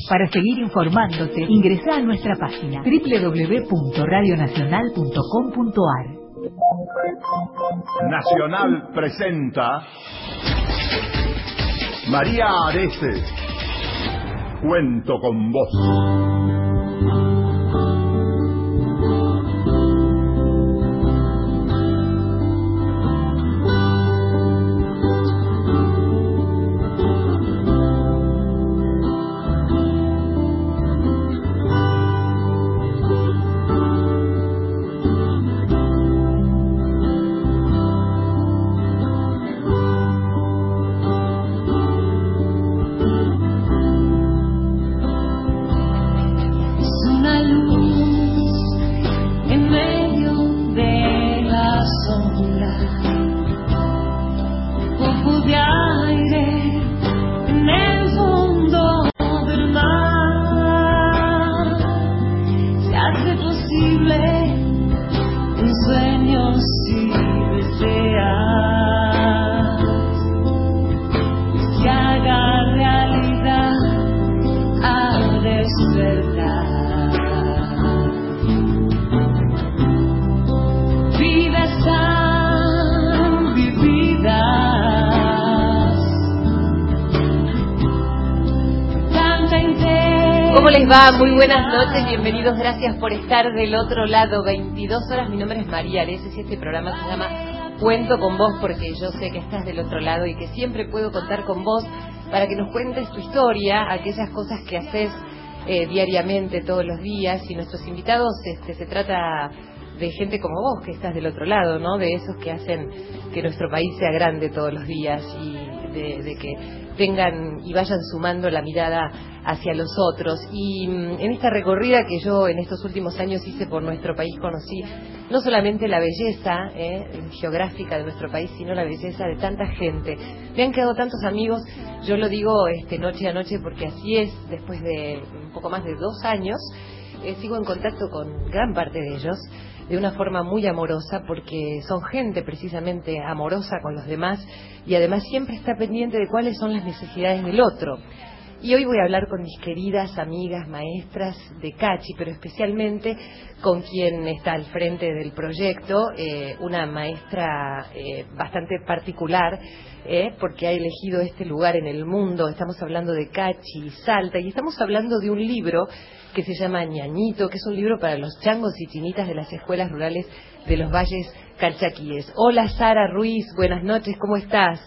Para seguir informándote, ingresá a nuestra página www.radionacional.com.ar. Nacional presenta María Areces, Cuento con Vos. ¿Cómo les va? Muy buenas noches, bienvenidos, gracias por estar del otro lado. 22 horas, mi nombre es María Areces y este programa se llama Cuento con Vos porque yo sé que estás del otro lado y que siempre puedo contar con vos para que nos cuentes tu historia, aquellas cosas que haces diariamente, todos los días. Y nuestros invitados, se trata de gente como vos que estás del otro lado, ¿no? De esos que hacen que nuestro país sea grande todos los días y de que tengan y vayan sumando la mirada hacia los otros. Y en esta recorrida que yo en estos últimos años hice por nuestro país, conocí no solamente la belleza geográfica de nuestro país, sino la belleza de tanta gente. Me han quedado tantos amigos, yo lo digo noche a noche porque así es, después de un poco más de 2 años, sigo en contacto con gran parte de ellos, de una forma muy amorosa, porque son gente precisamente amorosa con los demás y además siempre está pendiente de cuáles son las necesidades del otro. Y hoy voy a hablar con mis queridas amigas maestras de Cachi, pero especialmente con quien está al frente del proyecto, una maestra bastante particular, porque ha elegido este lugar en el mundo. Estamos hablando de Cachi y Salta, y estamos hablando de un libro que se llama Ñañito, que es un libro para los changos y chinitas de las escuelas rurales de los valles calchaquíes. Hola Sara Ruiz, buenas noches, ¿cómo estás?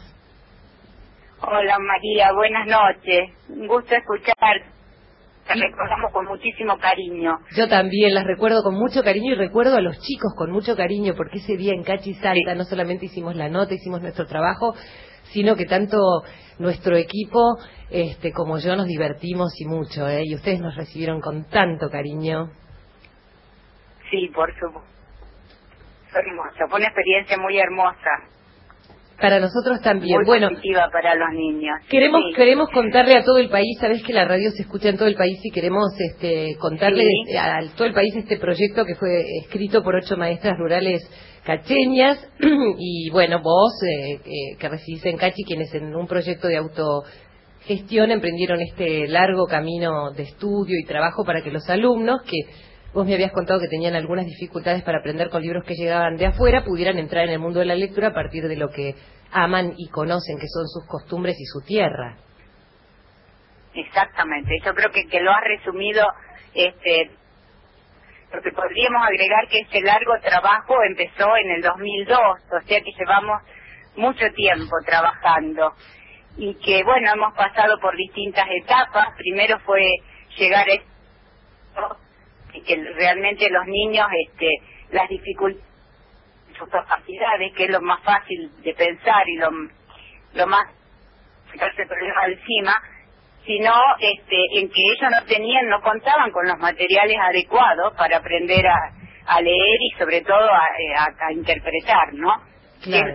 Hola María, buenas noches, un gusto escuchar, te recordamos con muchísimo cariño. Yo también las recuerdo con mucho cariño y recuerdo a los chicos con mucho cariño, porque ese día en Cachi y Salta no solamente hicimos la nota, hicimos nuestro trabajo, sino que tanto nuestro equipo como yo nos divertimos y mucho, y ustedes nos recibieron con tanto cariño. Sí, por supuesto, hermoso, fue una experiencia muy hermosa. Para nosotros también. Muy bueno, positiva para los niños. Queremos contarle a todo el país, sabés que la radio se escucha en todo el país y queremos contarle a todo el país este proyecto que fue escrito por 8 maestras rurales cacheñas y bueno, vos que residís en Cachi, quienes en un proyecto de autogestión emprendieron este largo camino de estudio y trabajo para que los alumnos que vos me habías contado que tenían algunas dificultades para aprender con libros que llegaban de afuera, pudieran entrar en el mundo de la lectura a partir de lo que aman y conocen, que son sus costumbres y su tierra. Exactamente, yo creo que lo has resumido, porque podríamos agregar que este largo trabajo empezó en el 2002, o sea que llevamos mucho tiempo trabajando y que bueno, hemos pasado por distintas etapas. Primero fue llegar a esto, y que realmente los niños las dificultades, sus capacidades, que es lo más fácil de pensar y lo más quitarse el problema encima, sino en que ellos no contaban con los materiales adecuados para aprender a leer y sobre todo a interpretar, ¿no? Claro.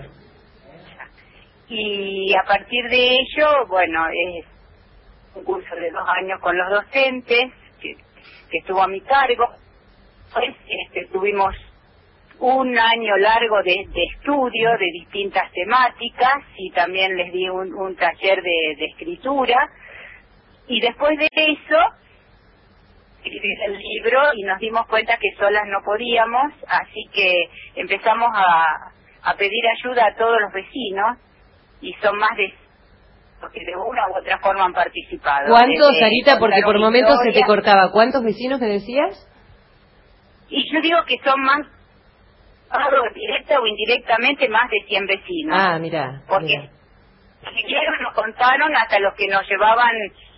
Y a partir de ello, bueno, es un curso de 2 años con los docentes que estuvo a mi cargo. Pues tuvimos un año largo de estudio de distintas temáticas y también les di un taller de escritura Y después de eso, escribí el libro y nos dimos cuenta que solas no podíamos, así que empezamos a pedir ayuda a todos los vecinos, y son más de que de una u otra forma han participado. ¿Cuántos, Sarita? Porque por momentos se te historias. cortaba. ¿Cuántos vecinos me decías? Y yo digo que son más, directa o indirectamente, más de 100 vecinos. Ah, mira. Porque siquiera nos contaron hasta los que nos llevaban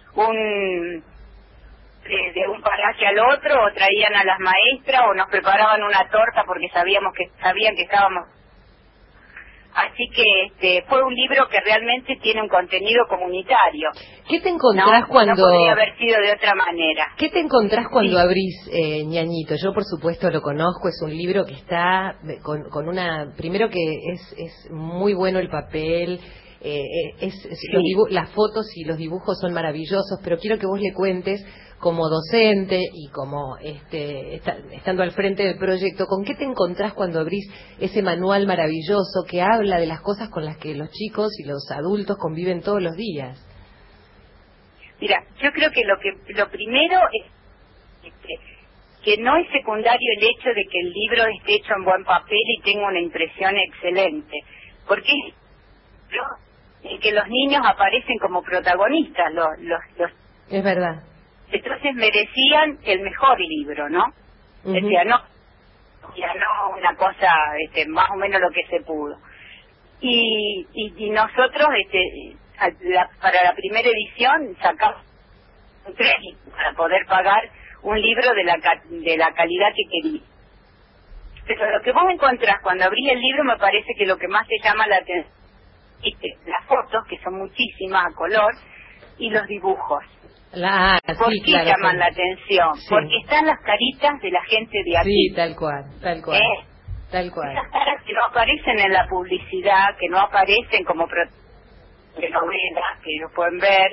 de un paraje al otro, o traían a las maestras, o nos preparaban una torta porque sabían que estábamos. Así que fue un libro que realmente tiene un contenido comunitario. ¿Qué te encontrás cuando... No podría haber sido de otra manera. ¿Qué te encontrás cuando Sí. abrís Ñañito? Yo, por supuesto, lo conozco. Es un libro que está con una... Primero que es muy bueno el papel, Sí. las fotos y los dibujos son maravillosos, pero quiero que vos le cuentes, como docente y como estando al frente del proyecto, ¿con qué te encontrás cuando abrís ese manual maravilloso que habla de las cosas con las que los chicos y los adultos conviven todos los días? Mira, yo creo que lo primero es que no es secundario el hecho de que el libro esté hecho en buen papel y tenga una impresión excelente, porque es que los niños aparecen como protagonistas, los Es verdad. entonces merecían el mejor libro, ¿no? Uh-huh. O sea, no una cosa, más o menos lo que se pudo. Y nosotros, para la primera edición sacamos un crédito para poder pagar un libro de la calidad que quería. Pero lo que vos encontrás cuando abrís el libro, me parece que lo que más te llama la atención es las fotos, que son muchísimas a color, y los dibujos. ¿Por Sí, qué claro, llaman la atención? Sí. Porque están las caritas de la gente de aquí. Sí, tal cual. Tal cual. Esas caras que no aparecen en la publicidad, que no aparecen como de novelas, que ellos pueden ver,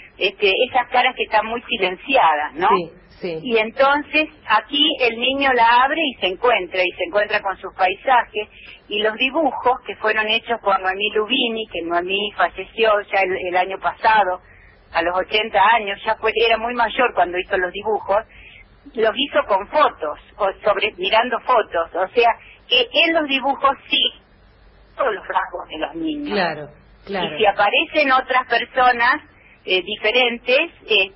esas caras que están muy silenciadas, ¿no? Sí, sí. Y entonces aquí el niño la abre y se encuentra con sus paisajes, y los dibujos que fueron hechos por Noemí Lubini, que Noemí falleció ya el año pasado, a los 80 años, era muy mayor cuando hizo los dibujos, los hizo con fotos, mirando fotos, o sea, que en los dibujos sí, todos los rasgos de los niños. Claro. Y si aparecen otras personas diferentes,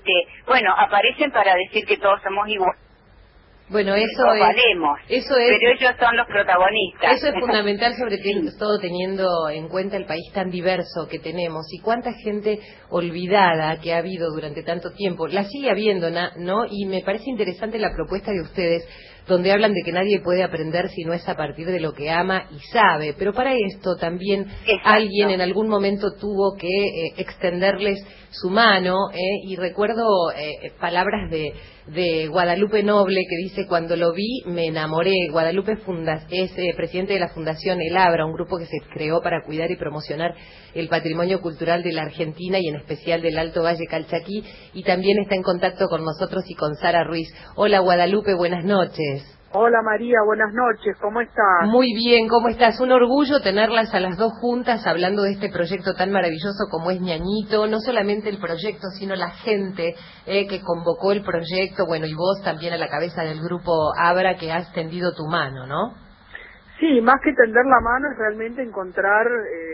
aparecen para decir que todos somos iguales. Bueno, Valemos, pero ellos son los protagonistas. Eso es fundamental, sobre todo teniendo en cuenta el país tan diverso que tenemos y cuánta gente olvidada que ha habido durante tanto tiempo. La sigue habiendo, ¿no? Y me parece interesante la propuesta de ustedes, donde hablan de que nadie puede aprender si no es a partir de lo que ama y sabe. Pero para esto también alguien en algún momento tuvo que extenderles su mano, y recuerdo palabras de Guadalupe Noble, que dice: cuando lo vi me enamoré. Guadalupe es presidente de la Fundación El Abra, un grupo que se creó para cuidar y promocionar el patrimonio cultural de la Argentina y en especial del Alto Valle Calchaquí, y también está en contacto con nosotros y con Sara Ruiz. Hola Guadalupe, buenas noches. Hola María, buenas noches, ¿cómo estás? Muy bien, ¿cómo estás? Un orgullo tenerlas a las dos juntas hablando de este proyecto tan maravilloso como es Ñañito. No solamente el proyecto, sino la gente que convocó el proyecto, bueno, y vos también a la cabeza del grupo Abra, que has tendido tu mano, ¿no? Sí, más que tender la mano es realmente encontrar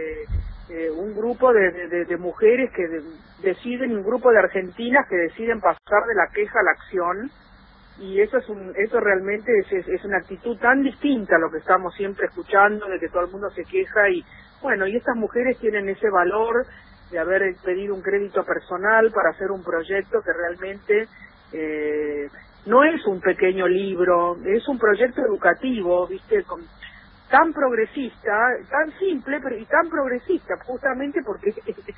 un grupo de mujeres que deciden, un grupo de argentinas que deciden pasar de la queja a la acción. Y eso realmente es una actitud tan distinta a lo que estamos siempre escuchando, de que todo el mundo se queja, y estas mujeres tienen ese valor de haber pedido un crédito personal para hacer un proyecto que realmente no es un pequeño libro, es un proyecto educativo, ¿viste? Tan progresista, tan simple, pero y tan progresista, justamente porque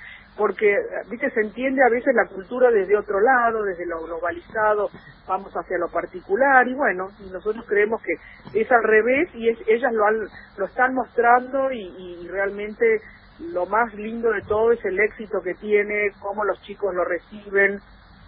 viste, se entiende a veces la cultura desde otro lado, desde lo globalizado, vamos hacia lo particular, y nosotros creemos que es al revés, y ellas lo están mostrando, y realmente lo más lindo de todo es el éxito que tiene, cómo los chicos lo reciben,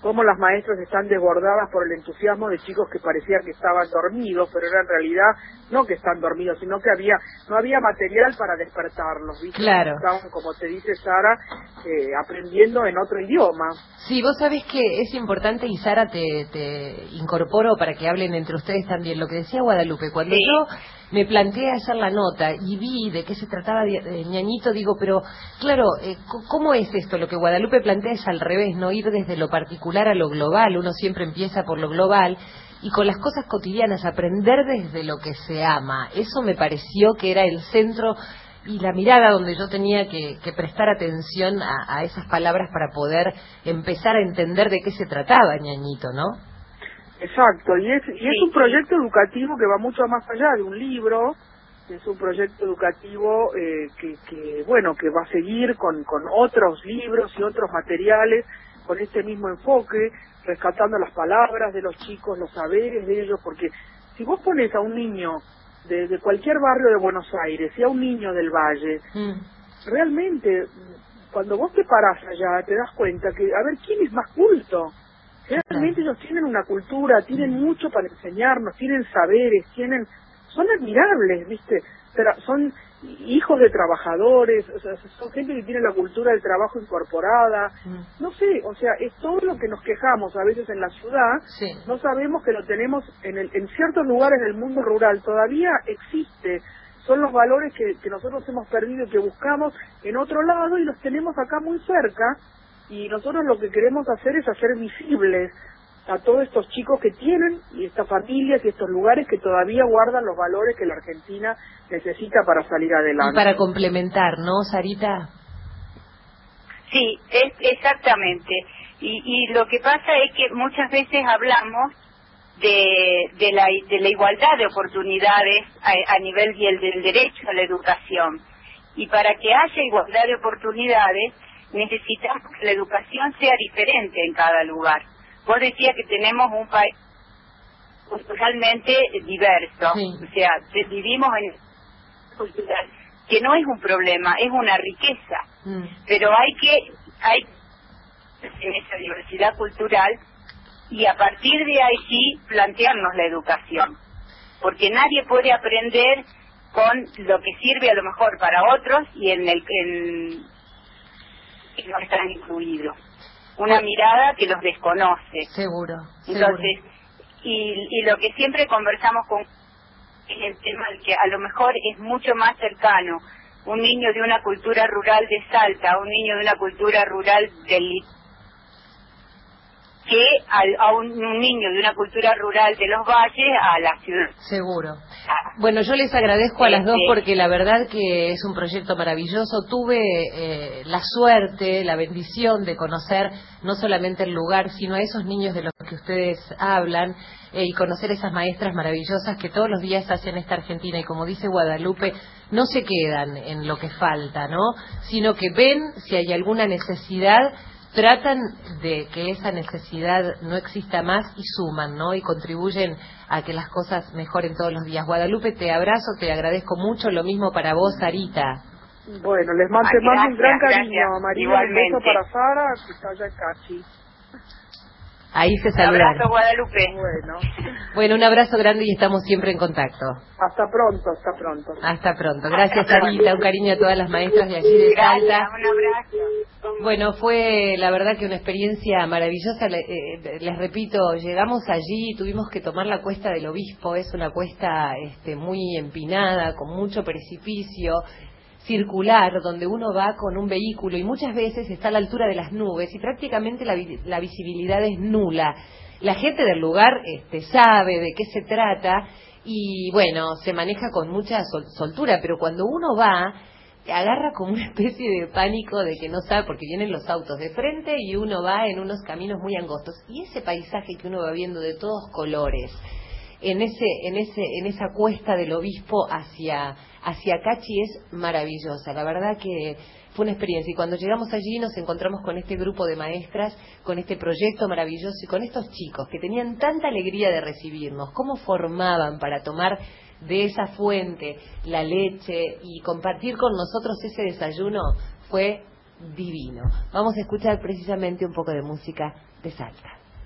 cómo las maestras están desbordadas por el entusiasmo de chicos que parecían que estaban dormidos, pero era en realidad no que están dormidos, sino que no había material para despertarlos, ¿viste? Claro. Estaban, como te dice Sara, aprendiendo en otro idioma. Sí, vos sabés que es importante, y Sara, te incorporo para que hablen entre ustedes también, lo que decía Guadalupe. Cuando yo me planteé hacer la nota y vi de qué se trataba de Ñañito, digo, pero claro, ¿cómo es esto? Lo que Guadalupe plantea es al revés, no ir desde lo particular a lo global. Uno siempre empieza por lo global y con las cosas cotidianas, aprender desde lo que se ama. Eso me pareció que era el centro y la mirada donde yo tenía que prestar atención a esas palabras para poder empezar a entender de qué se trataba Ñañito, ¿no? Exacto, y es un proyecto educativo que va mucho más allá de un libro. Es un proyecto educativo que va a seguir con otros libros y otros materiales con este mismo enfoque, rescatando las palabras de los chicos, los saberes de ellos, porque si vos pones a un niño de cualquier barrio de Buenos Aires y a un niño del Valle, realmente cuando vos te parás allá te das cuenta que, a ver, ¿quién es más culto? Realmente ellos tienen una cultura, tienen mucho para enseñarnos, tienen saberes, son admirables, ¿viste? Pero son hijos de trabajadores, o sea, son gente que tiene la cultura del trabajo incorporada, no sé, o sea, es todo lo que nos quejamos a veces en la ciudad, no sabemos que lo tenemos en ciertos lugares del mundo rural, todavía existe, son los valores que nosotros hemos perdido y que buscamos en otro lado y los tenemos acá muy cerca. Y nosotros lo que queremos hacer es hacer visibles a todos estos chicos que tienen, y estas familias y estos lugares que todavía guardan los valores que la Argentina necesita para salir adelante. Y para complementar, ¿no, Sarita? Sí, exactamente. Y lo que pasa es que muchas veces hablamos de la igualdad de oportunidades a nivel del derecho a la educación. Y para que haya igualdad de oportunidades, necesitamos que la educación sea diferente en cada lugar. Vos decías que tenemos un país culturalmente diverso, o sea, vivimos en cultural, que no es un problema, es una riqueza, pero hay en esa diversidad cultural y a partir de ahí sí plantearnos la educación, porque nadie puede aprender con lo que sirve a lo mejor para otros y que no están incluidos. Una mirada que los desconoce. Seguro. Entonces, y lo que siempre conversamos es el tema de que a lo mejor es mucho más cercano un niño de una cultura rural de Salta, un niño de una cultura rural que a un niño de una cultura rural de los valles a la ciudad. Seguro. Bueno, yo les agradezco a las dos porque la verdad que es un proyecto maravilloso. Tuve la suerte, la bendición de conocer no solamente el lugar, sino a esos niños de los que ustedes hablan y conocer esas maestras maravillosas que todos los días hacen esta Argentina y como dice Guadalupe, no se quedan en lo que falta, ¿no? Sino que ven si hay alguna necesidad, tratan de que esa necesidad no exista más y suman, ¿no? Y contribuyen a que las cosas mejoren todos los días. Guadalupe, te abrazo, te agradezco mucho, lo mismo para vos, Sarita. Bueno, les mando un gran cariño, María, igualmente. Un beso para Sara, que está allá en Cachi. Ahí se Un saludan. abrazo, Guadalupe. Bueno, un abrazo grande y estamos siempre en contacto. Hasta pronto, hasta pronto. Hasta pronto. Gracias, Sarita. Un cariño a todas las maestras de allí de Salta. Gracias, un abrazo. Bueno, fue la verdad que una experiencia maravillosa. Les repito, llegamos allí y tuvimos que tomar la cuesta del Obispo. Es una cuesta muy empinada, con mucho precipicio, circular, donde uno va con un vehículo y muchas veces está a la altura de las nubes y prácticamente la visibilidad es nula. La gente del lugar sabe de qué se trata y bueno, se maneja con mucha soltura, pero cuando uno va, agarra como una especie de pánico de que no sabe, porque vienen los autos de frente y uno va en unos caminos muy angostos. Y ese paisaje que uno va viendo de todos colores, en esa cuesta del Obispo hacia Cachi es maravillosa. La verdad que fue una experiencia. Y cuando llegamos allí nos encontramos con este grupo de maestras, con este proyecto maravilloso y con estos chicos que tenían tanta alegría de recibirnos. Cómo formaban para tomar de esa fuente la leche y compartir con nosotros ese desayuno fue divino. Vamos a escuchar precisamente un poco de música de Salta.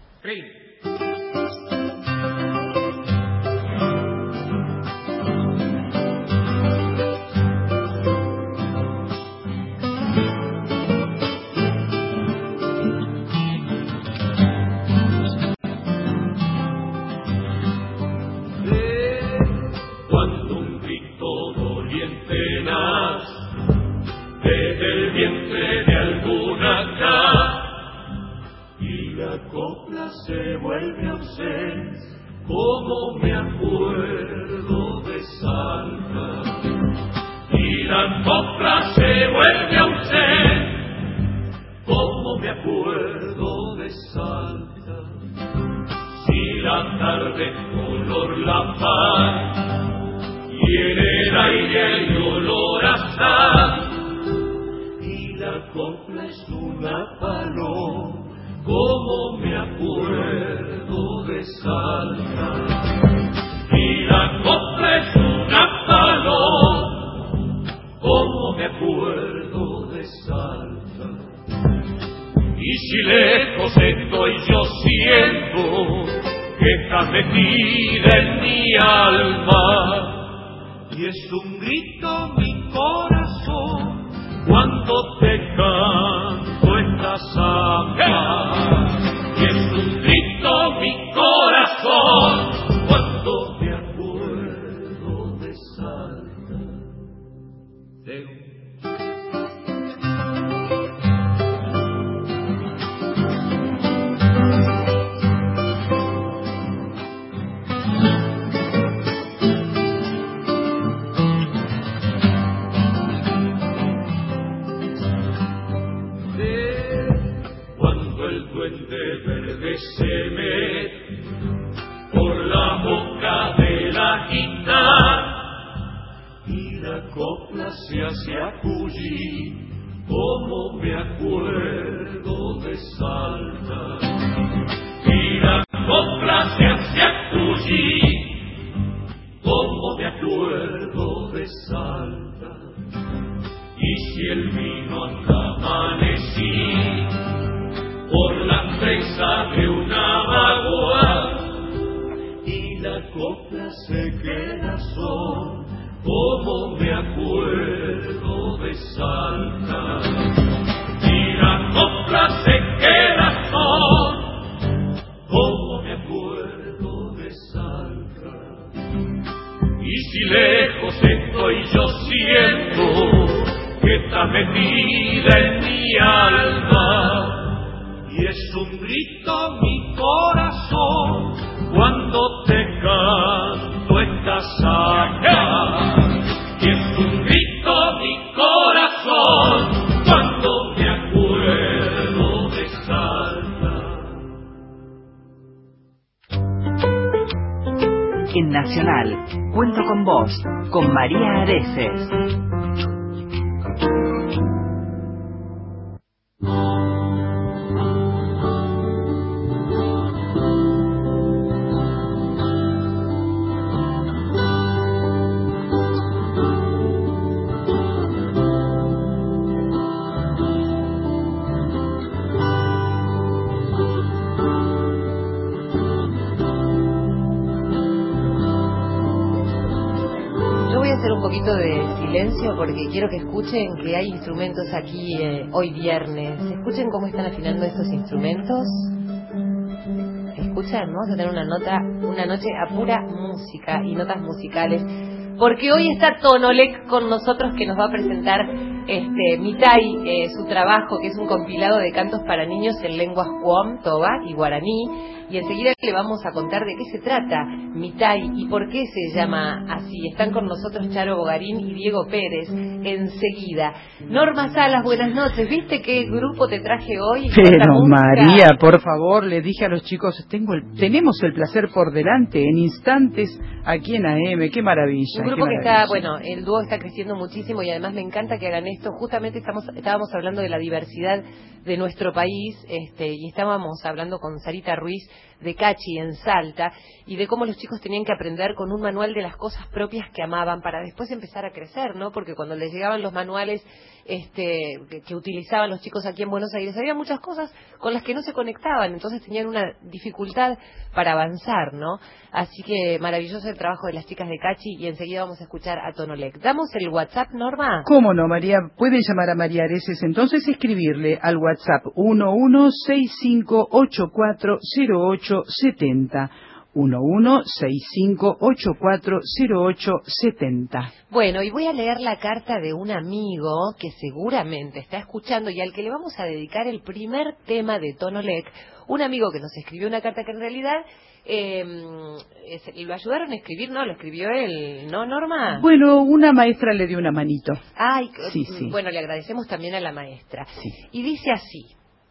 Cuando un grito doliente nace desde el vientre de alguna casa y la copla se vuelve ausencia, como me acuerdo de Salta. Y la copla se vuelve ausente, como me acuerdo de Salta. Si la tarde color la paz y en el aire el olor a sal, y la copla es una paloma, como me acuerdo de Salta. Y la copla es una paloma, como me acuerdo de Salta. Y si lejos estoy yo siento que está metida en mi alma, y es un grito mi corazón cuando te canto esta samba. Y es un grito mi corazón cuando me acuerdo de Salta. Cuando el duende verde se mete por la boca de la guitarra y la copla se hace acullir, como me acuerdo de Salta. Y la copla se hace acullir, como me acuerdo de Salta. Y si el vino anda amanecido por la presa de una magua y la copla se queda sola, como me acuerdo de Salta. Y la copla se queda sola, como me acuerdo de Salta. Y si lejos estoy yo siento que está metida en mi alma, y es un grito mi corazón cuando te canto esta samba. Y es un grito mi corazón cuando me acuerdo de Salta. En Nacional, Cuento con Vos, con María Areces. De silencio porque quiero que escuchen que hay instrumentos aquí hoy viernes. Escuchen cómo están afinando estos instrumentos. Escuchan, vamos a tener una noche a pura música y notas musicales, porque hoy está Tonolec con nosotros, que nos va a presentar Mitai, su trabajo, que es un compilado de cantos para niños en lenguas Huam, Toba y Guaraní. Y enseguida le vamos a contar de qué se trata Mitai y por qué se llama así. Están con nosotros Charo Bogarín y Diego Pérez enseguida. Norma Salas, buenas noches. ¿Viste qué grupo te traje hoy? Pero María, por favor, le dije a los chicos, tenemos el placer por delante, en instantes, aquí en AM. Qué maravilla. Un grupo que está, bueno, el dúo está creciendo muchísimo y además me encanta que hagan esto. Justamente estábamos hablando de la diversidad de nuestro país, y estábamos hablando con Sarita Ruiz de Cachi en Salta, y de cómo los chicos tenían que aprender con un manual de las cosas propias que amaban para después empezar a crecer, ¿no? Porque cuando les llegaban los manuales que utilizaban los chicos aquí en Buenos Aires, había muchas cosas con las que no se conectaban, entonces tenían una dificultad para avanzar, ¿no? Así que maravilloso el trabajo de las chicas de Cachi, y enseguida vamos a escuchar a Tonolec. ¿Damos el WhatsApp, Norma? ¿Cómo no, María? Pueden llamar a María Areces, entonces escribirle al WhatsApp 1165840870. 1165840870. Bueno, y voy a leer la carta de un amigo que seguramente está escuchando y al que le vamos a dedicar el primer tema de Tonolec. Un amigo que nos escribió una carta que en realidad lo ayudaron a escribir, ¿no? Lo escribió él, ¿no, Norma? Bueno, una maestra le dio una manito. Ay, sí. Bueno, le agradecemos también a la maestra. Sí. Y dice así: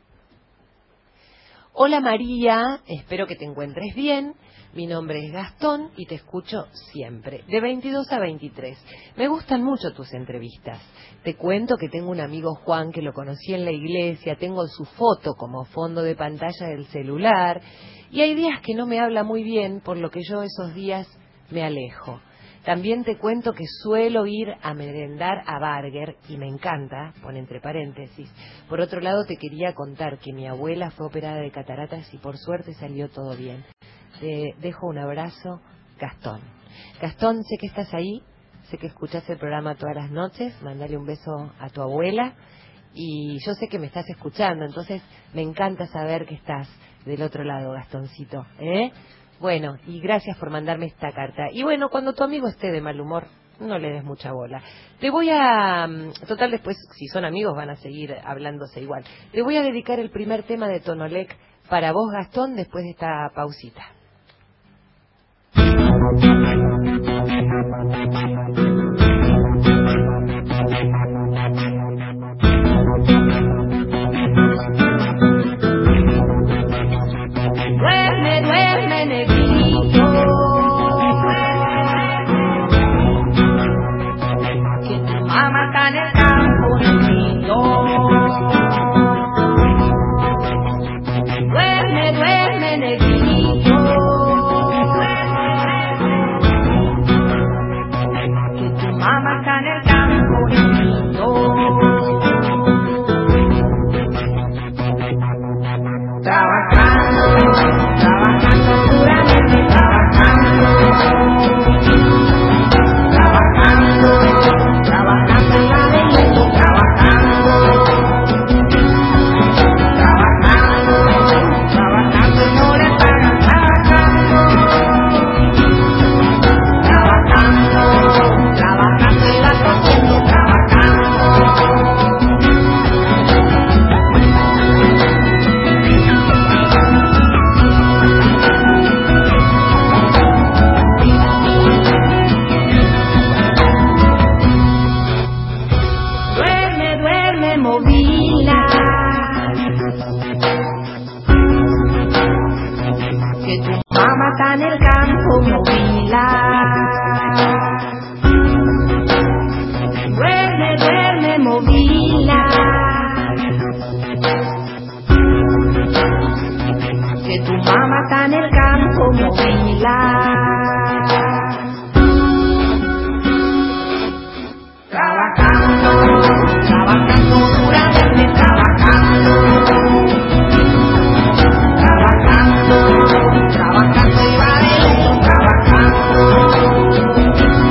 hola María, espero que te encuentres bien. Mi nombre es Gastón y te escucho siempre, de 22 a 23. Me gustan mucho tus entrevistas. Te cuento que tengo un amigo Juan que lo conocí en la iglesia, tengo su foto como fondo de pantalla del celular y hay días que no me habla muy bien, por lo que yo esos días me alejo. También te cuento que suelo ir a merendar a Burger y me encanta, pone entre paréntesis. Por otro lado, te quería contar que mi abuela fue operada de cataratas y por suerte salió todo bien. Te dejo un abrazo, Gastón. Gastón, sé que estás ahí, sé que escuchas el programa todas las noches, mandale un beso a tu abuela y yo sé que me estás escuchando, entonces me encanta saber que estás del otro lado, Gastoncito, ¿eh? Bueno, y gracias por mandarme esta carta. Y bueno, cuando tu amigo esté de mal humor, no le des mucha bola. Te voy a... Total, después, si son amigos, van a seguir hablándose igual. Te voy a dedicar el primer tema de Tonolec para vos, Gastón, después de esta pausita. Duerme, duerme, negrito, que tu mamá está en el campo, negrito. Duerme, duerme, negrito, que tu mamá está en el campo, negrito. Trabajando duramente, trabajando en la belleza, trabajando y no le pagan, trabajando y la haciendo, trabajando. Que tu mamá está en el campo, movila. Duerme, duerme, movila. Que tu mamá está en el campo, movila. Trabajando duramente, trabajando y va de lento, trabajando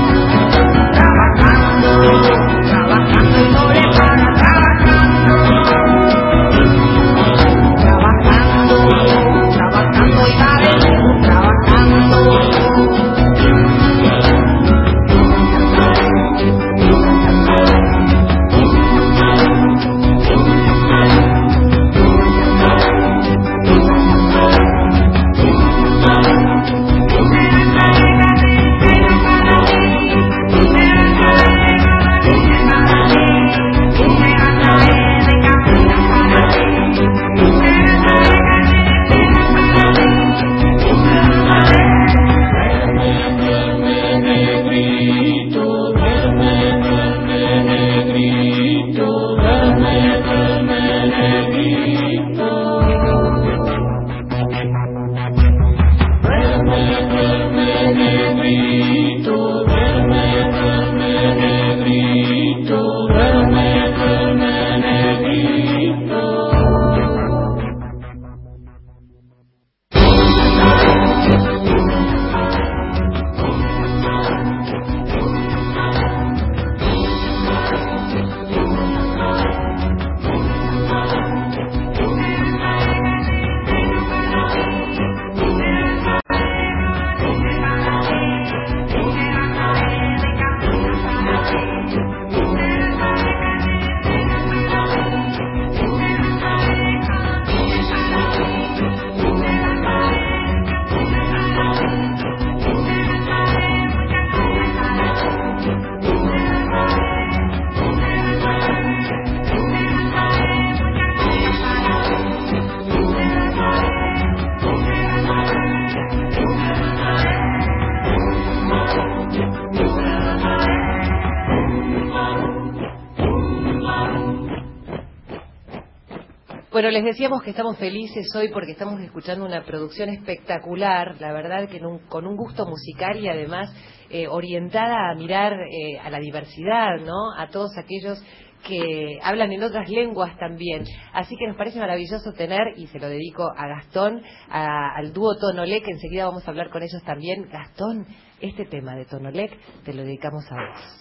Bueno, les decíamos que estamos felices hoy porque estamos escuchando una producción espectacular, la verdad que con un gusto musical y además orientada a mirar a la diversidad, ¿no? A todos aquellos que hablan en otras lenguas también. Así que nos parece maravilloso tener, y se lo dedico a Gastón, al dúo Tonolec, que enseguida vamos a hablar con ellos también. Gastón, este tema de Tonolec te lo dedicamos a vos.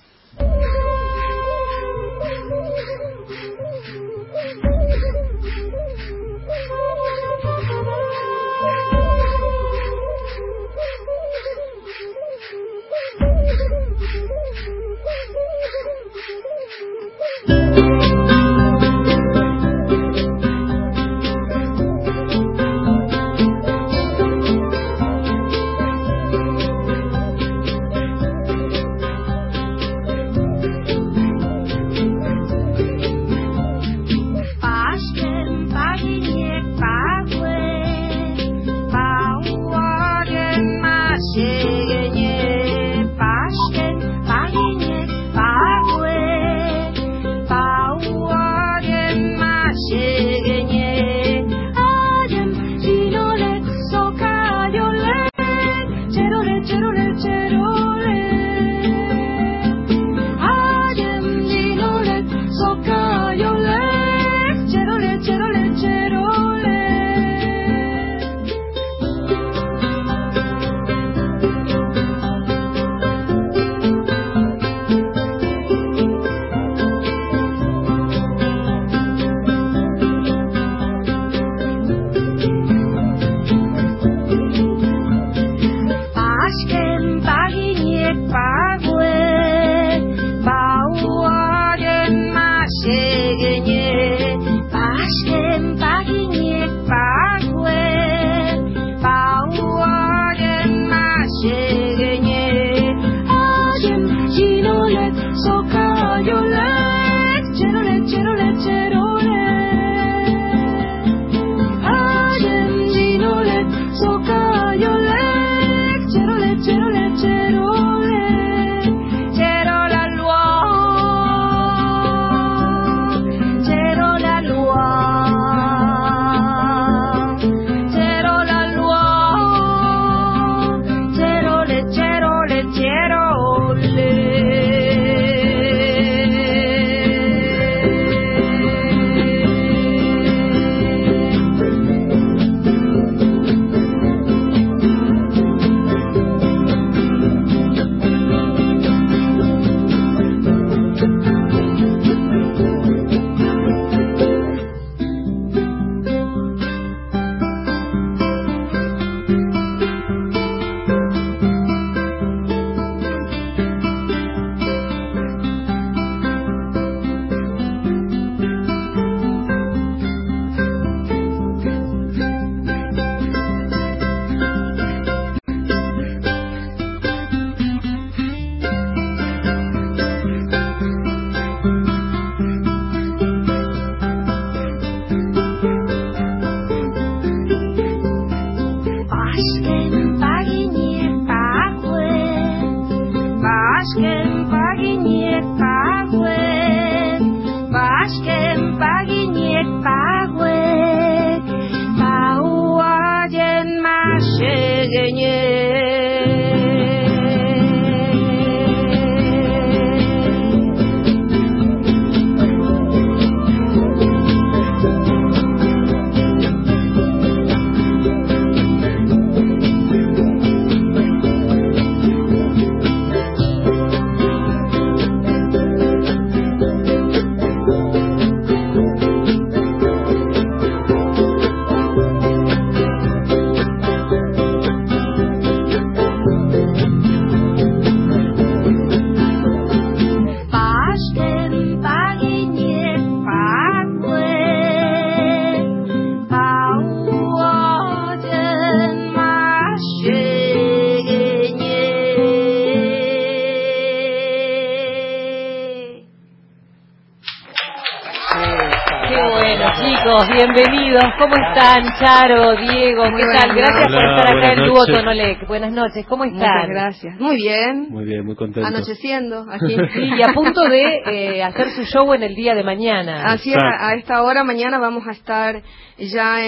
Bienvenidos, ¿cómo están? Charo, Diego, ¿qué tal? Gracias por estar acá en Dúo Tonolec. Buenas noches, ¿cómo están? Muchas gracias. Muy bien. Muy bien, muy contento. Anocheciendo aquí. Sí, y a punto de hacer su show en el día de mañana. Así es, a esta hora mañana vamos a estar ya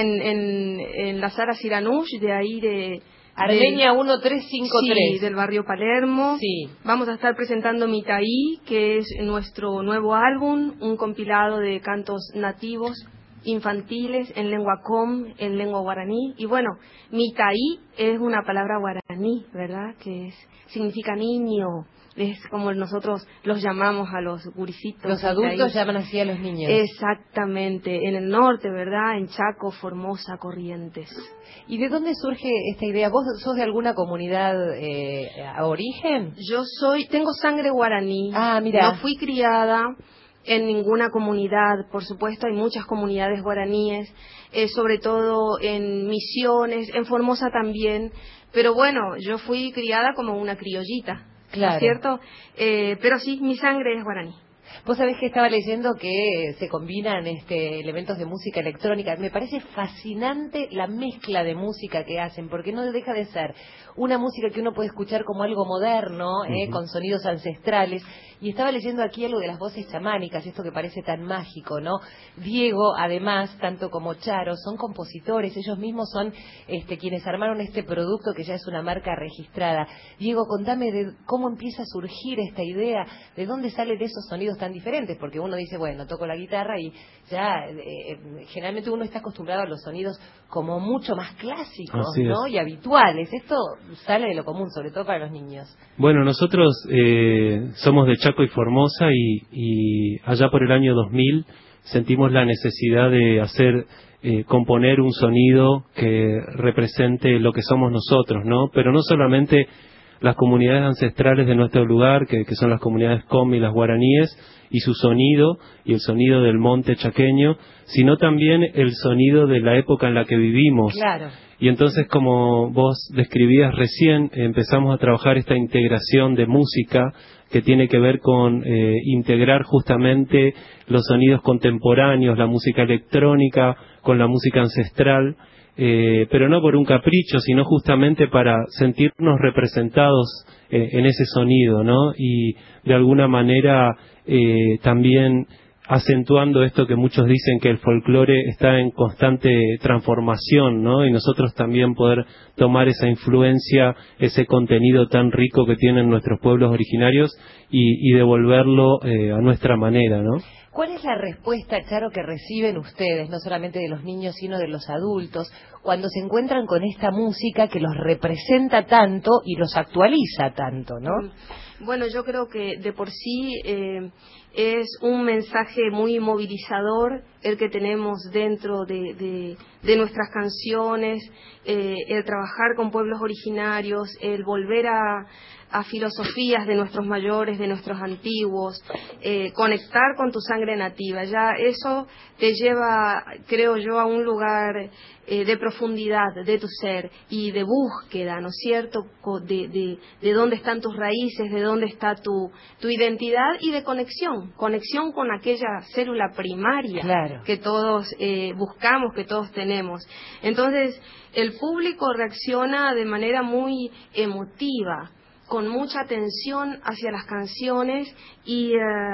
en la Sala Siranush, de ahí de... Armenia 1353. Sí, del barrio Palermo. Sí. Vamos a estar presentando Mitaí, que es nuestro nuevo álbum, un compilado de cantos nativos infantiles en lengua com, en lengua guaraní. Y bueno, Mitaí es una palabra guaraní, ¿verdad? Que significa niño. Es como nosotros los llamamos a los gurisitos. Los adultos llaman así a los niños. Exactamente, en el norte, ¿verdad? En Chaco, Formosa, Corrientes. ¿Y de dónde surge esta idea? ¿Vos sos de alguna comunidad a origen? Yo tengo sangre guaraní. Ah, mira. No fui criada en ninguna comunidad, por supuesto hay muchas comunidades guaraníes, sobre todo en Misiones, en Formosa también, pero bueno, yo fui criada como una criollita. Claro. ¿Cierto? Pero sí, mi sangre es guaraní. Vos sabés que estaba leyendo que se combinan elementos de música electrónica. Me parece fascinante la mezcla de música que hacen, porque no deja de ser una música que uno puede escuchar como algo moderno, con sonidos ancestrales. Y estaba leyendo aquí algo de las voces chamánicas, esto que parece tan mágico, ¿no? Diego, además, tanto como Charo, son compositores, ellos mismos son quienes armaron este producto que ya es una marca registrada. Diego, contame de cómo empieza a surgir esta idea, de dónde salen esos sonidos tan diferentes, porque uno dice, bueno, toco la guitarra y ya generalmente uno está acostumbrado a los sonidos como mucho más clásicos, ¿no? Y habituales. Esto sale de lo común, sobre todo para los niños. Bueno, nosotros somos de Chaco y Formosa y allá por el año 2000 sentimos la necesidad de componer un sonido que represente lo que somos nosotros, ¿no? Pero no solamente las comunidades ancestrales de nuestro lugar, que son las comunidades com y las guaraníes, y su sonido, y el sonido del monte chaqueño, sino también el sonido de la época en la que vivimos. Claro. Y entonces, como vos describías recién, empezamos a trabajar esta integración de música que tiene que ver con integrar justamente los sonidos contemporáneos, la música electrónica con la música ancestral, pero no por un capricho, sino justamente para sentirnos representados en ese sonido, ¿no? Y de alguna manera también acentuando esto que muchos dicen, que el folclore está en constante transformación, ¿no? Y nosotros también poder tomar esa influencia, ese contenido tan rico que tienen nuestros pueblos originarios y devolverlo a nuestra manera, ¿no? ¿Cuál es la respuesta, Charo, que reciben ustedes, no solamente de los niños, sino de los adultos, cuando se encuentran con esta música que los representa tanto y los actualiza tanto, ¿no? Bueno, yo creo que de por sí es un mensaje muy movilizador el que tenemos dentro de nuestras canciones, el trabajar con pueblos originarios, el volver a filosofías de nuestros mayores, de nuestros antiguos, conectar con tu sangre nativa. Ya eso te lleva, creo yo, a un lugar de profundidad de tu ser y de búsqueda, ¿no es cierto?, de dónde están tus raíces, de dónde está tu identidad y de conexión con aquella célula primaria, claro, que todos buscamos, que todos tenemos. Entonces, el público reacciona de manera muy emotiva, con mucha atención hacia las canciones y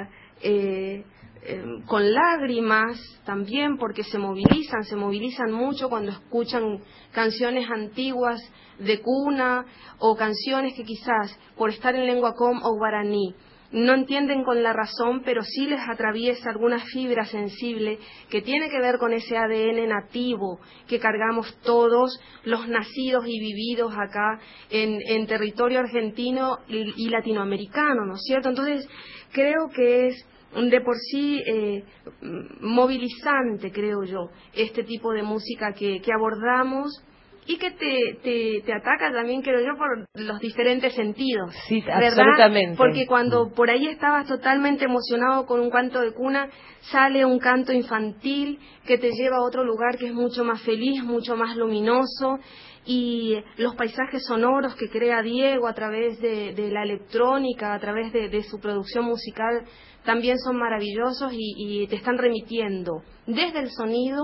con lágrimas también, porque se movilizan mucho cuando escuchan canciones antiguas de cuna o canciones que quizás por estar en lengua com o guaraní no entienden con la razón, pero sí les atraviesa alguna fibra sensible que tiene que ver con ese ADN nativo que cargamos todos los nacidos y vividos acá en territorio argentino y latinoamericano, ¿no es cierto? Entonces, creo que es de por sí movilizante, creo yo, este tipo de música que abordamos y que te ataca también, creo yo, por los diferentes sentidos. Sí, ¿verdad? Absolutamente. Porque cuando por ahí estabas totalmente emocionado con un canto de cuna, sale un canto infantil que te lleva a otro lugar que es mucho más feliz, mucho más luminoso, y los paisajes sonoros que crea Diego a través de la electrónica, a través de su producción musical, también son maravillosos y te están remitiendo desde el sonido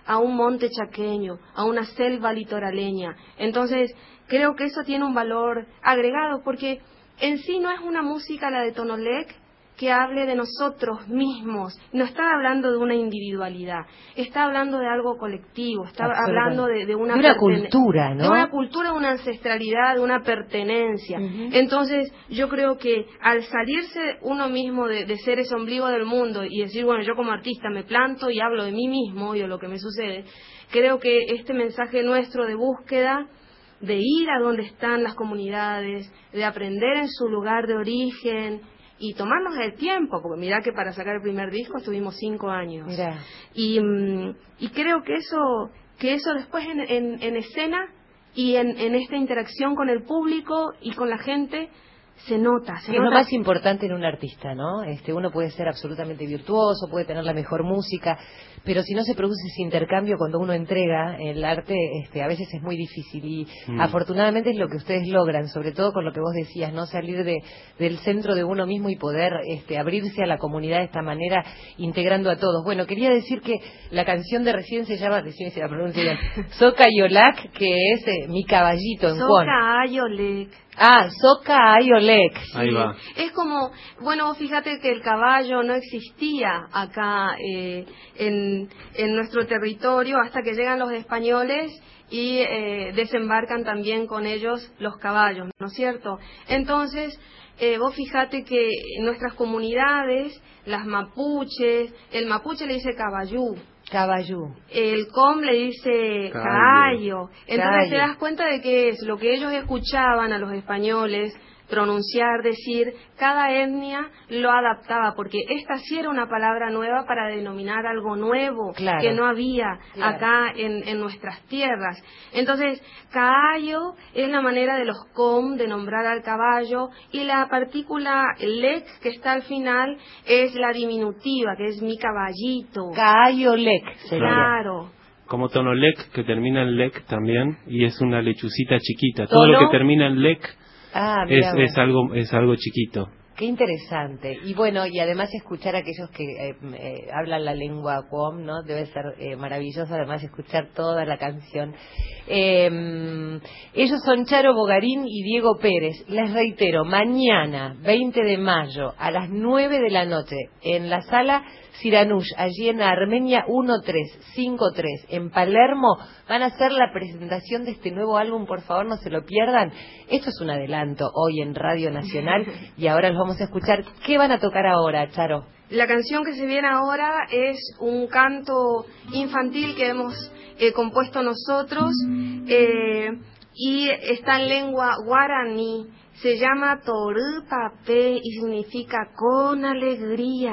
a un monte chaqueño, a una selva litoraleña. Entonces, creo que eso tiene un valor agregado, porque en sí no es una música, la de Tonolec, que hable de nosotros mismos. No está hablando de una individualidad, está hablando de algo colectivo, está hablando de una cultura, ¿no? De una cultura, de una ancestralidad, de una pertenencia. Entonces, yo creo que al salirse uno mismo de ser ese ombligo del mundo y decir, bueno, yo como artista me planto y hablo de mí mismo y de lo que me sucede, creo que este mensaje nuestro de búsqueda, de ir a donde están las comunidades, de aprender en su lugar de origen y tomarnos el tiempo, porque mirá que para sacar el primer disco estuvimos 5 años. Mirá. Y creo que eso después en escena y en esta interacción con el público y con la gente se nota. Es lo más importante en un artista, ¿no? Uno puede ser absolutamente virtuoso, puede tener la mejor música, pero si no se produce ese intercambio cuando uno entrega el arte, a veces es muy difícil. Y afortunadamente es lo que ustedes logran, sobre todo con lo que vos decías, ¿no? Salir del centro de uno mismo y poder abrirse a la comunidad de esta manera, integrando a todos. Bueno, quería decir que la canción de recién se llama, decime si la pronuncio bien, Soca Ayolak, que es mi caballito en Juan. Soca Ayolek. Soca Ayolek. Sí. Ahí va. Es como, bueno, fíjate que el caballo no existía acá en nuestro territorio hasta que llegan los españoles y desembarcan también con ellos los caballos, ¿no es cierto? Entonces, vos fíjate que nuestras comunidades, las mapuches, el mapuche le dice caballú. Caballú. El com le dice caballo. Entonces te das cuenta de que es lo que ellos escuchaban a los españoles pronunciar, decir, cada etnia lo adaptaba, porque esta sí era una palabra nueva para denominar algo nuevo, que no había acá en nuestras tierras. Entonces, caballo es la manera de los com de nombrar al caballo, y la partícula lec que está al final es la diminutiva, que es mi caballito. Caballo lec. Claro. Como Tonolec, que termina en lec también, y es una lechucita chiquita. Todo lo que termina en lec es algo chiquito. Qué interesante. Y bueno, y además escuchar a aquellos que hablan la lengua Cuom, ¿no? Debe ser maravilloso, además escuchar toda la canción. Ellos son Charo Bogarín y Diego Pérez. Les reitero, mañana, 20 de mayo, a las 9 de la noche, en la sala Siranush, allí en Armenia 1353, en Palermo, van a hacer la presentación de este nuevo álbum. Por favor, no se lo pierdan. Esto es un adelanto hoy en Radio Nacional y ahora los vamos a escuchar. ¿Qué van a tocar ahora, Charo? La canción que se viene ahora es un canto infantil que hemos compuesto nosotros y está en lengua guaraní. Se llama Toru Papé y significa con alegría.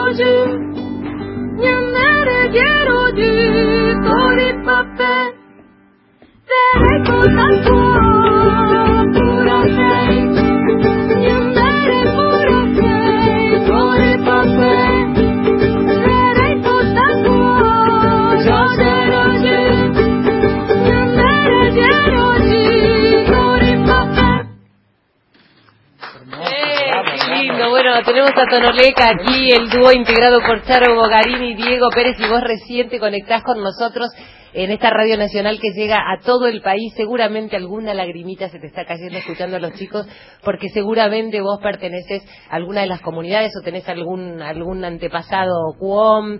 Tenemos a Tonoleca aquí, el dúo integrado por Charo Bogarini y Diego Pérez, y vos recién te conectás con nosotros en esta radio nacional que llega a todo el país. Seguramente alguna lagrimita se te está cayendo escuchando a los chicos, porque seguramente vos perteneces a alguna de las comunidades o tenés algún antepasado Cuom,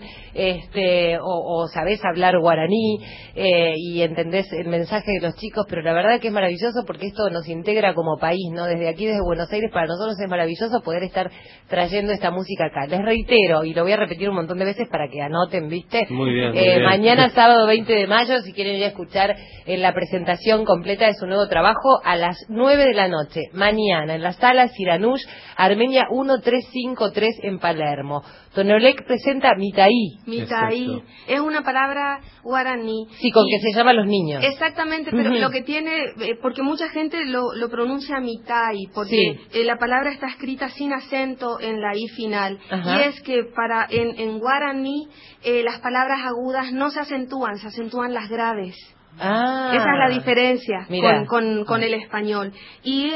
o sabés hablar guaraní, y entendés el mensaje de los chicos, pero la verdad que es maravilloso porque esto nos integra como país, ¿no? Desde aquí, desde Buenos Aires, para nosotros es maravilloso poder estar trayendo esta música acá. Les reitero, y lo voy a repetir un montón de veces para que anoten, ¿viste? Muy bien, muy bien. Mañana, sábado 20 de mayo, si quieren ir a escuchar la presentación completa de su nuevo trabajo, a las 9 de la noche, mañana, en la sala Siranush, Armenia 1353 en Palermo. Tonolec presenta Mitaí. Mitaí es una palabra guaraní. Sí, con que se llama los niños. Exactamente, pero lo que tiene, porque mucha gente lo pronuncia Mitaí, porque la palabra está escrita sin acento en la I final. Ajá. Y es que en guaraní las palabras agudas no se acentúan las graves. Esa es la diferencia con el español. Y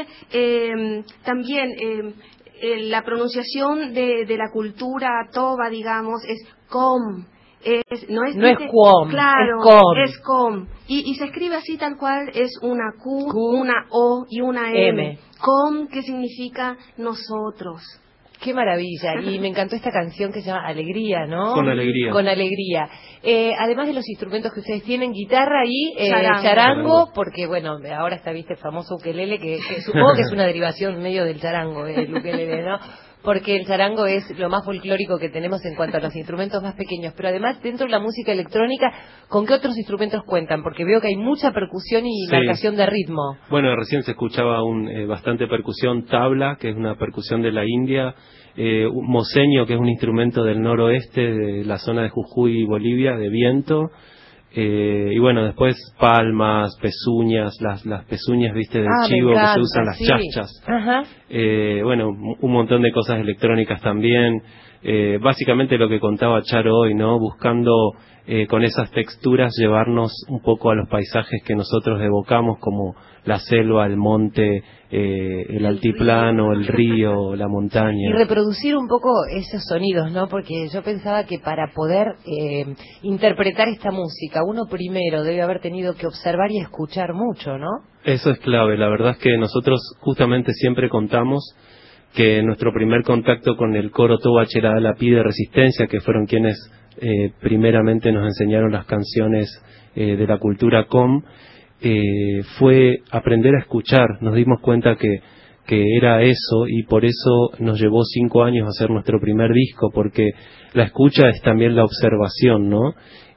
también la pronunciación de la cultura toba, digamos, es com. No es com, claro, es com. Es com. Y se escribe así tal cual, es una Q, una O y una M. Com, que significa nosotros. Qué maravilla, y me encantó esta canción que se llama Alegría, ¿no? Con alegría. Con alegría. Además de los instrumentos que ustedes tienen, guitarra y charango, porque bueno, ahora está, viste, el famoso ukelele, que supongo que es una derivación medio del charango, el ukelele, ¿no? Porque el charango es lo más folclórico que tenemos en cuanto a los instrumentos más pequeños, pero además dentro de la música electrónica, ¿con qué otros instrumentos cuentan? Porque veo que hay mucha percusión y marcación de ritmo. Bueno, recién se escuchaba bastante percusión, tabla, que es una percusión de la India, moseño, que es un instrumento del noroeste, de la zona de Jujuy y Bolivia, de viento. Y bueno, después palmas, pezuñas, las pezuñas, viste, del chivo, que se usan las chachas. Ajá. Bueno, un montón de cosas electrónicas también. Básicamente lo que contaba Charo hoy, ¿no? Buscando con esas texturas llevarnos un poco a los paisajes que nosotros evocamos, como la selva, el monte, el altiplano, el río, la montaña. Y reproducir un poco esos sonidos, ¿no? Porque yo pensaba que para poder interpretar esta música, uno primero debe haber tenido que observar y escuchar mucho, ¿no? Eso es clave. La verdad es que nosotros justamente siempre contamos que nuestro primer contacto con el coro Toba Cheradalapi de Resistencia, que fueron quienes primeramente nos enseñaron las canciones de la cultura com, fue aprender a escuchar. Nos dimos cuenta que era eso, y por eso nos llevó 5 años hacer nuestro primer disco, porque la escucha es también la observación, ¿no?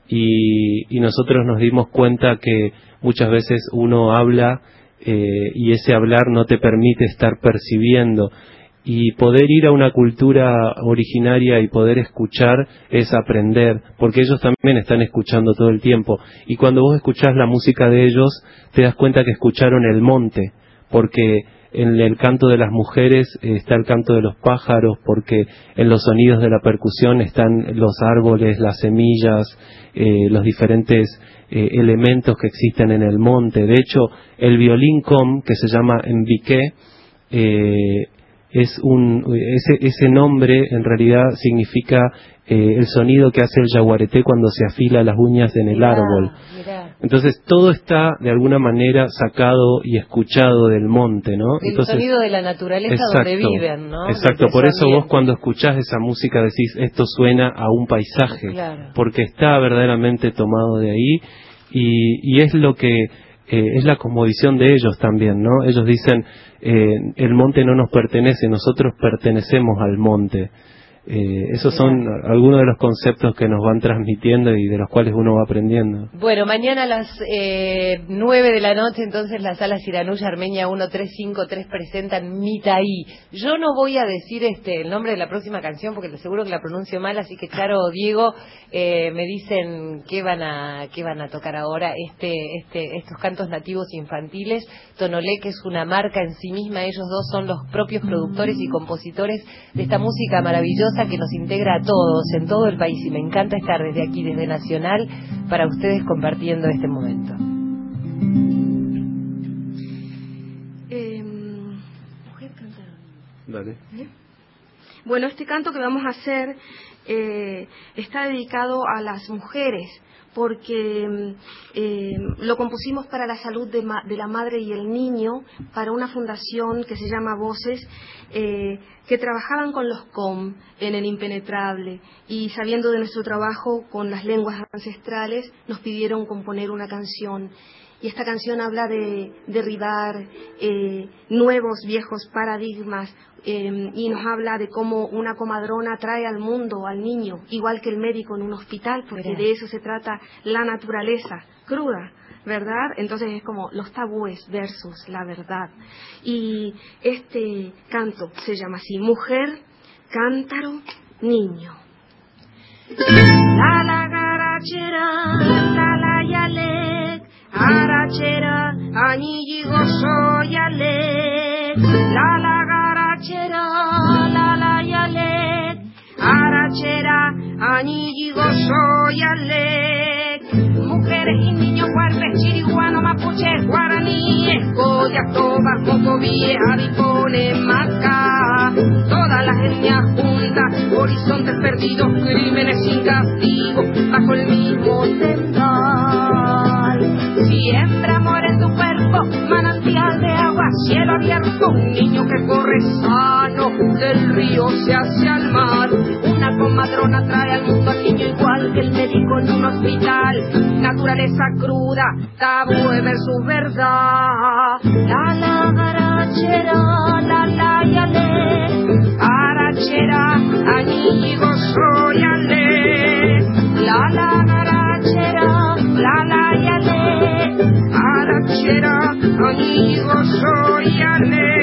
Y nosotros nos dimos cuenta que muchas veces uno habla y ese hablar no te permite estar percibiendo, y poder ir a una cultura originaria y poder escuchar es aprender, porque ellos también están escuchando todo el tiempo, y cuando vos escuchás la música de ellos te das cuenta que escucharon el monte, porque en el canto de las mujeres está el canto de los pájaros, porque en los sonidos de la percusión están los árboles, las semillas, los diferentes elementos que existen en el monte. De hecho, el violín com, que se llama Mbique, ese nombre en realidad significa el sonido que hace el yaguareté cuando se afila las uñas en el árbol. Entonces todo está de alguna manera sacado y escuchado del monte, ¿no? El sonido de la naturaleza, donde viven, ¿no? Exacto, por eso vos cuando escuchás esa música decís, esto suena a un paisaje, porque está verdaderamente tomado de ahí, y es lo que es la cosmovisión de ellos también, ¿no? Ellos dicen, el monte no nos pertenece, nosotros pertenecemos al monte. Esos son algunos de los conceptos que nos van transmitiendo y de los cuales uno va aprendiendo. Bueno, mañana a las 9 de la noche, entonces, la Sala Siranuya Armenia 1353 presentan Mitaí. Yo no voy a decir el nombre de la próxima canción porque seguro que la pronuncio mal, así que Charo o Diego me dicen qué van a tocar ahora. Estos cantos nativos infantiles. Tonolé, que es una marca en sí misma, ellos dos son los propios productores y compositores de esta música maravillosa que nos integra a todos en todo el país, y me encanta estar desde aquí, desde Nacional, para ustedes compartiendo este momento. Mujer canta. Dale. Bueno, este canto que vamos a hacer está dedicado a las mujeres, porque lo compusimos para la salud de la madre y el niño, para una fundación que se llama Voces, que trabajaban con los COM en el Impenetrable, y sabiendo de nuestro trabajo con las lenguas ancestrales, nos pidieron componer una canción. Y esta canción habla de derribar nuevos, viejos paradigmas, y nos habla de cómo una comadrona trae al mundo al niño, igual que el médico en un hospital, porque de eso se trata la naturaleza cruda, ¿verdad? Entonces es como los tabúes versus la verdad. Y este canto se llama así: Mujer, Cántaro, Niño. La lagarachera, la layalek, arachera, añilligo soyalek. La lagarachera, la layalek, arachera, añilligo soyalek. Mujeres y niños, huarpes, chiriguano, mapuche, guaraníes, collas, tobas, mocobíes, adipones, macá, todas las etnias juntas, horizontes perdidos, crímenes sin castigo, bajo el mismo tendal. Siembra amor en tu cuerpo, manantial de agua, cielo abierto, un niño que corre sano, del río se hace al mar. Una comadrona trae al mundo al niño igual que el médico en un hospital. Naturaleza cruda, tabú versus verdad. La lagarachera, la layale, arachera, añigo soyale. La lagarachera, la layale, arachera, añigo soyale.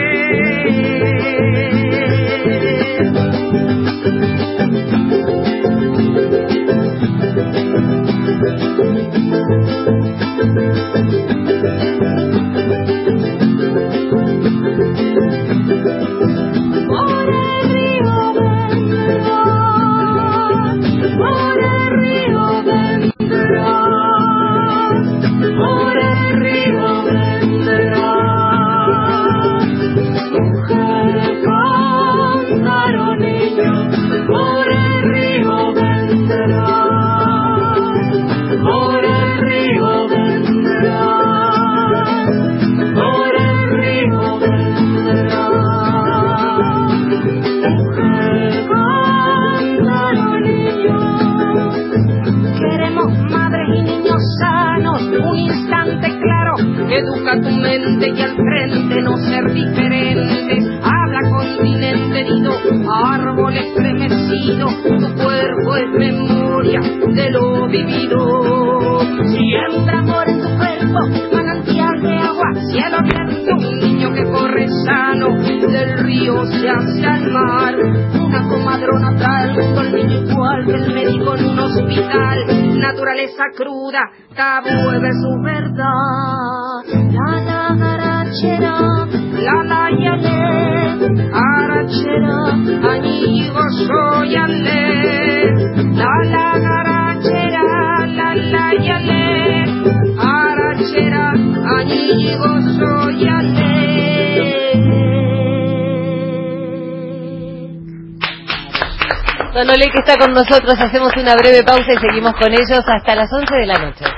Educa tu mente y al frente no ser diferentes. Habla continente herido, árbol estremecido. Tu cuerpo es memoria de lo vivido. Siembra amor en tu cuerpo, manantial de agua, cielo abierto. Un niño que corre sano, del río se hace al mar. Una comadrona trae al mundo al niño igual que el médico en un hospital. Naturaleza cruda, tabú versus verdad. La lagarachera, la layale, arachera, añigo soyale. La lagarachera, la layale, arachera, añigo soyale. Tonolé, que está con nosotros, hacemos una breve pausa y seguimos con ellos hasta las 11 de la noche.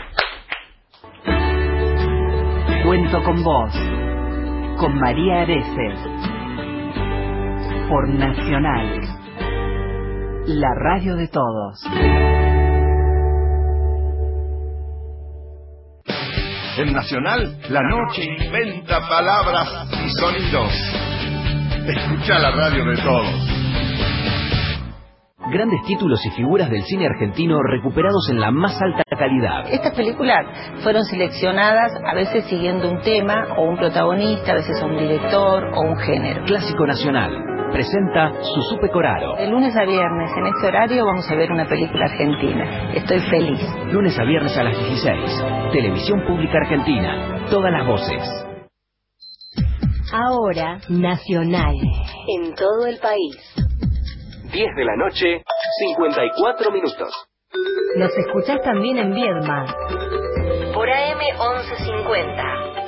Cuento con vos, con María Areces, por Nacional, la radio de todos. En Nacional, la noche inventa palabras y sonidos. Escucha la radio de todos. Grandes títulos y figuras del cine argentino recuperados en la más alta calidad. Estas películas fueron seleccionadas a veces siguiendo un tema o un protagonista, a veces un director o un género. Clásico Nacional presenta Susú Pecoraro. De lunes a viernes en este horario vamos a ver una película argentina. Estoy feliz. Lunes a viernes a las 16. Televisión Pública Argentina. Todas las voces. Ahora, Nacional. En todo el país. 10 de la noche, 54 minutos. Nos escuchás también en Viedma. Por AM 1150.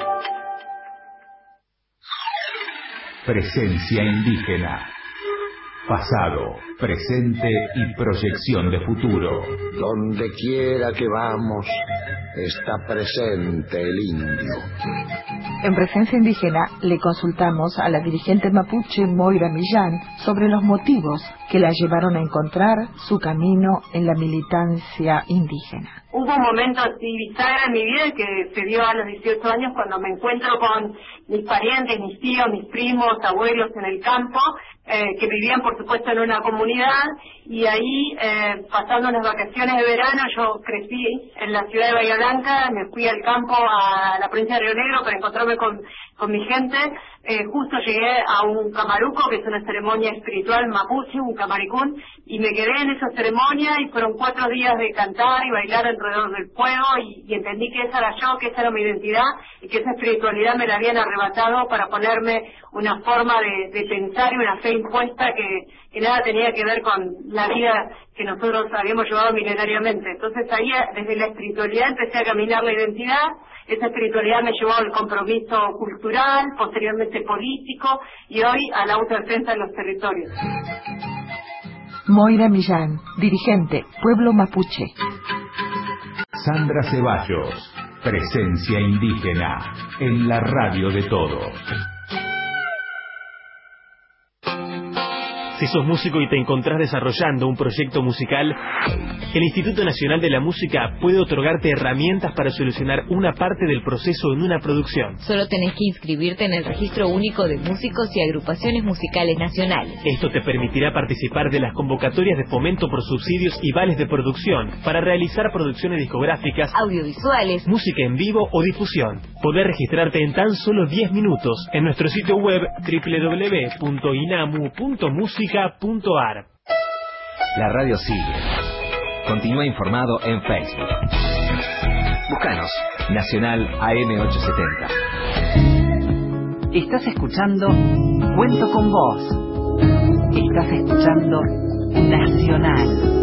Presencia indígena. Pasado, presente y proyección de futuro. Donde quiera que vamos, está presente el indio. En Presencia Indígena le consultamos a la dirigente mapuche Moira Millán sobre los motivos que la llevaron a encontrar su camino en la militancia indígena. Hubo un momento así bisagra en mi vida que se dio a los 18 años cuando me encuentro con mis parientes, mis tíos, mis primos, abuelos en el campo, que vivían por supuesto en una comunidad, y ahí pasando las vacaciones de verano yo crecí en la ciudad de Bahía Blanca, me fui al campo a la provincia de Río Negro para encontrarme con mi gente. Justo llegué a un camaruco, que es una ceremonia espiritual mapuche, un camaricún, y me quedé en esa ceremonia y fueron 4 días de cantar y bailar alrededor del fuego, y entendí que esa era yo, que esa era mi identidad, y que esa espiritualidad me la habían arrebatado para ponerme una forma de pensar y una fe impuesta que nada tenía que ver con la vida que nosotros habíamos llevado milenariamente. Entonces ahí, desde la espiritualidad, empecé a caminar la identidad. Esa espiritualidad me llevó al compromiso cultural, posteriormente político, y hoy a la autodefensa de los territorios. Moira Millán, dirigente, Pueblo Mapuche. Sandra Ceballos, Presencia Indígena, en la radio de todos. Si sos músico y te encontrás desarrollando un proyecto musical, el Instituto Nacional de la Música puede otorgarte herramientas para solucionar una parte del proceso en una producción. Solo tenés que inscribirte en el Registro Único de Músicos y Agrupaciones Musicales Nacionales. Esto te permitirá participar de las convocatorias de fomento por subsidios y vales de producción para realizar producciones discográficas, audiovisuales, música en vivo o difusión. Podés registrarte en tan solo 10 minutos en nuestro sitio web www.inamu.musica.ar. La radio sigue. Continúa informado en Facebook. Búscanos, Nacional AM870. Estás escuchando Cuento con Vos. Estás escuchando Nacional.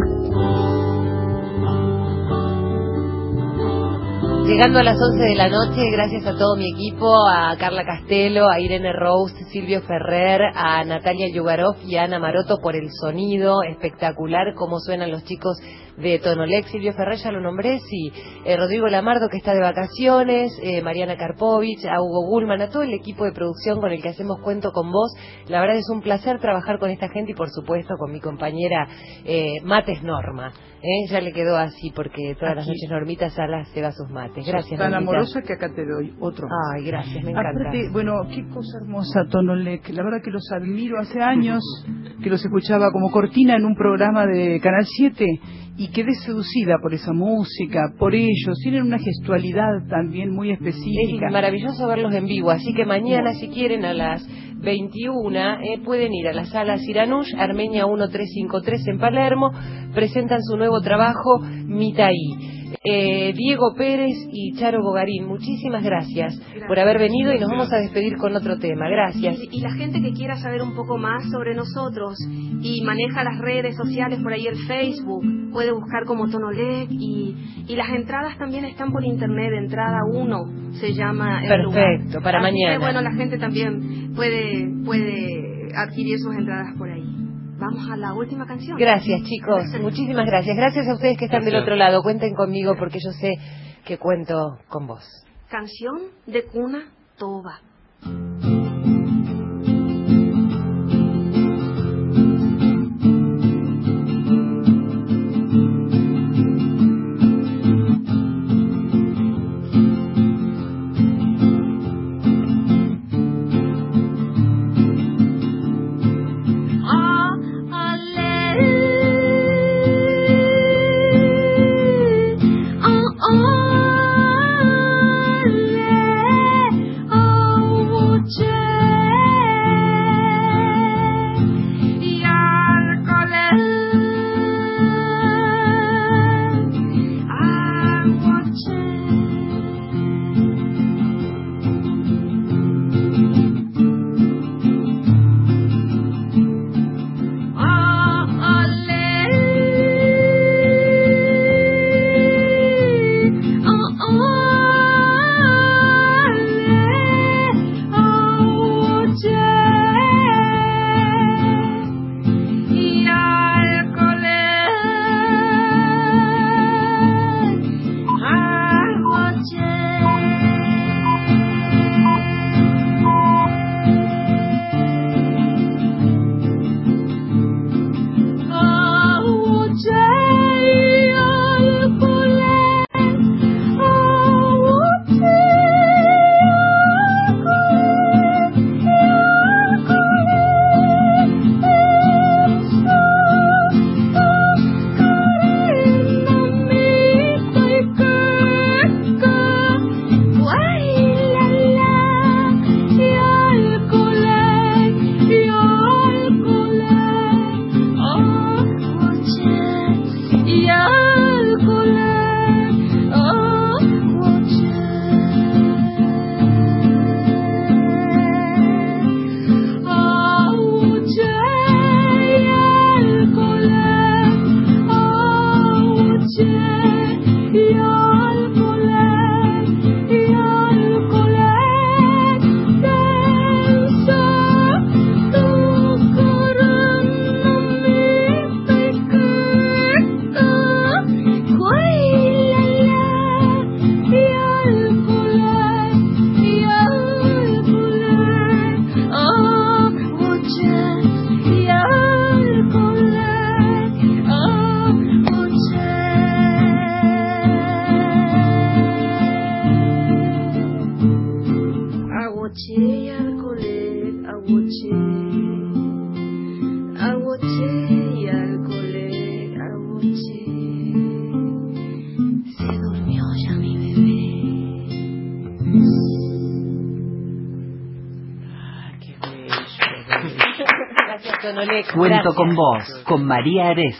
Llegando a las 11 de la noche, gracias a todo mi equipo, a Carla Castelo, a Irene Rose, Silvio Ferrer, a Natalia Yugarov y a Ana Maroto por el sonido espectacular, cómo suenan los chicos de Tonolec. Silvio Ferrer ya lo nombré, sí, Rodrigo Lamardo, que está de vacaciones, Mariana Karpovich, a Hugo Bullman, a todo el equipo de producción con el que hacemos Cuento con Vos. La verdad es un placer trabajar con esta gente y por supuesto con mi compañera Mates Norma. Ya le quedó así porque todas las noches Normita Salas se va a sus mates. Gracias, tan Normita. amorosa que acá te doy otro. Ay, gracias, me encanta. Aparte, bueno, qué cosa hermosa, Tonolec. La verdad que los admiro. Hace años que los escuchaba como cortina en un programa de Canal 7 y quedé seducida por esa música, por ellos. Tienen una gestualidad también muy específica. Es maravilloso verlos en vivo, así que mañana, si quieren, a las 21, pueden ir a la sala Siranush, Armenia 1353 en Palermo. Presentan su nuevo trabajo, Mitaí. Diego Pérez y Charo Bogarín, muchísimas gracias por haber venido y nos vamos a despedir con otro tema. Gracias. Y la gente que quiera saber un poco más sobre nosotros y maneja las redes sociales, por ahí el Facebook, puede buscar como Tonolec, y las entradas también están por internet. Entrada 1 se llama el Perfecto, lugar. para Así mañana. que, bueno, la gente también puede adquirir sus entradas por ahí. Vamos a la última canción. Gracias, chicos. Muchísimas gracias. Gracias a ustedes que están del otro lado. Cuenten conmigo porque yo sé que cuento con vos. Canción de Cuna Toba. Ah, ale. Aguache y alcohol, aguache. Aguache y alcohol, aguache. Se durmió ya mi bebé. Qué bello. Gracias, Tonolec. Cuento con vos, con María Areces.